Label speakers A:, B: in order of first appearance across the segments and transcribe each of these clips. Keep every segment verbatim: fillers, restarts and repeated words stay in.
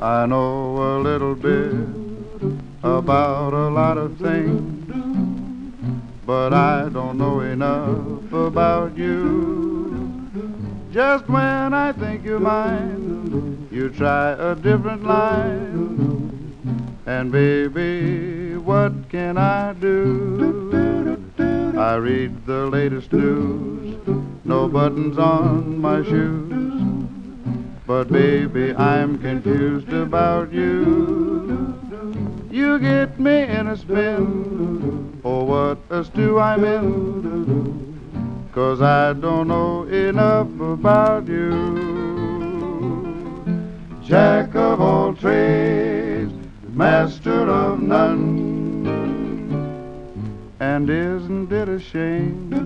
A: I know a little bit about a lot of things, but I don't know enough about you. Just when I think you're mine, you try a different line. And baby, what can I do? I read the latest news, no buttons on my shoes. But baby, I'm confused about you. You get me in a spin, oh what a stew I'm in, 'cause I don't know enough about you. Jack of all trades, master of none, and isn't it a shame?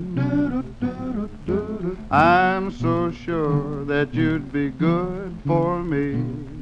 A: I'm so sure that you'd be good for me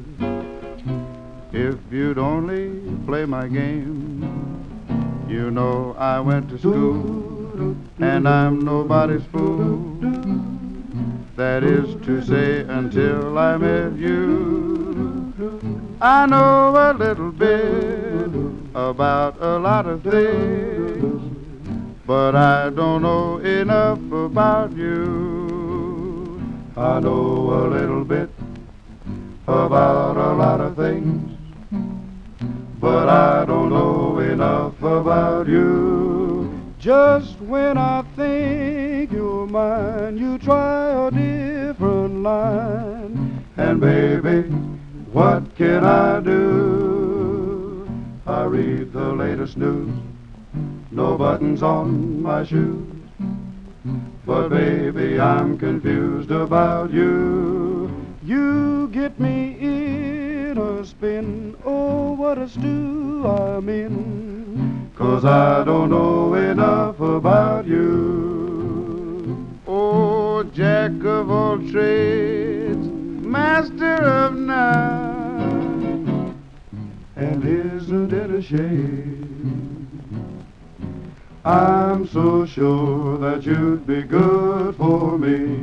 A: if you'd only play my game. You know I went to school and I'm nobody's fool. That is to say, until I met you. I know a little bit about a lot of things, but I don't know enough about you. I know a little bit about a lot of things, but I don't know enough about you. Just when I think you're mine, you try a different line. And baby, what can I do? I read the latest news, no buttons on my shoes. But baby, I'm confused about you. You get me in a spin, oh what a stew I'm in, 'cause I don't know enough about you. Oh, Jack of all trades, master of none, and isn't it a shame? I'm so sure that you'd be good for me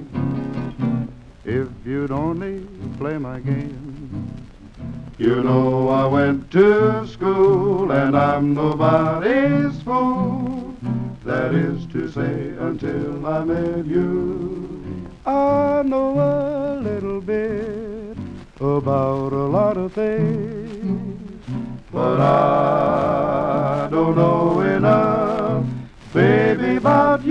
A: if you'd only play my game. You know I went to school and I'm nobody's fool. That is to say, until I met you. I know a little bit about a lot of things, but I don't know enough, baby, about